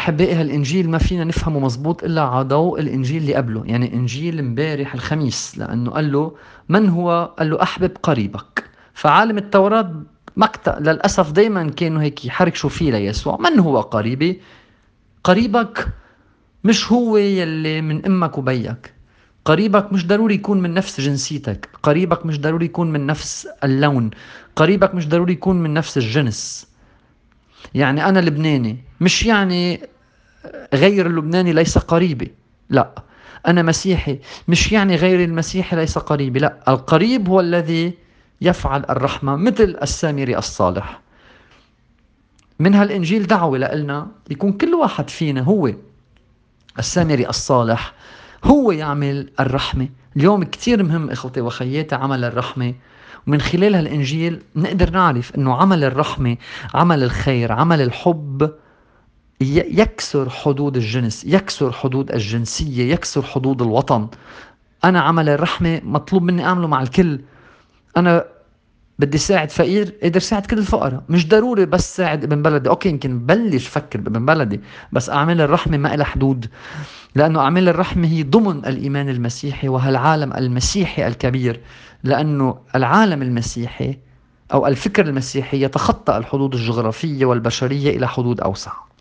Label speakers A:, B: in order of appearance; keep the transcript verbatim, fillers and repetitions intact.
A: أحبائي هالإنجيل ما فينا نفهمه مزبوط إلا على ضوء الإنجيل اللي قبله، يعني إنجيل امبارح الخميس، لأنه قال له من هو؟ قال له أحبب قريبك. فعالم التوراة مكتئ للأسف دايما كانوا هيك يحركشوا فيه ليسوع. من هو قريبي؟ قريبك مش هو يلي من أمك وبيك، قريبك مش ضروري يكون من نفس جنسيتك، قريبك مش ضروري يكون من نفس اللون، قريبك مش ضروري يكون من نفس الجنس. يعني أنا لبناني مش يعني غير اللبناني ليس قريبي، لا. أنا مسيحي مش يعني غير المسيحي ليس قريبي، لا. القريب هو الذي يفعل الرحمة مثل السامري الصالح. من هالإنجيل دعوة لنا يكون كل واحد فينا هو السامري الصالح، هو يعمل الرحمة. اليوم كتير مهم إخوتي وخياتي عمل الرحمة، ومن خلال هالإنجيل نقدر نعرف أنه عمل الرحمة، عمل الخير، عمل الحب يكسر حدود الجنس، يكسر حدود الجنسية، يكسر حدود الوطن. أنا عمل الرحمة مطلوب مني أعمله مع الكل. أنا بدي ساعد فقير، قدر ساعد كل الفقراء، مش ضروري بس ساعد ابن بلدي. أوكي يمكن بلش فكر بابن بلدي، بس أعمال الرحمة ما إلها حدود، لأنه أعمال الرحمة هي ضمن الإيمان المسيحي وهالعالم المسيحي الكبير. لأنه العالم المسيحي أو الفكر المسيحي يتخطى الحدود الجغرافية والبشرية إلى حدود أوسع.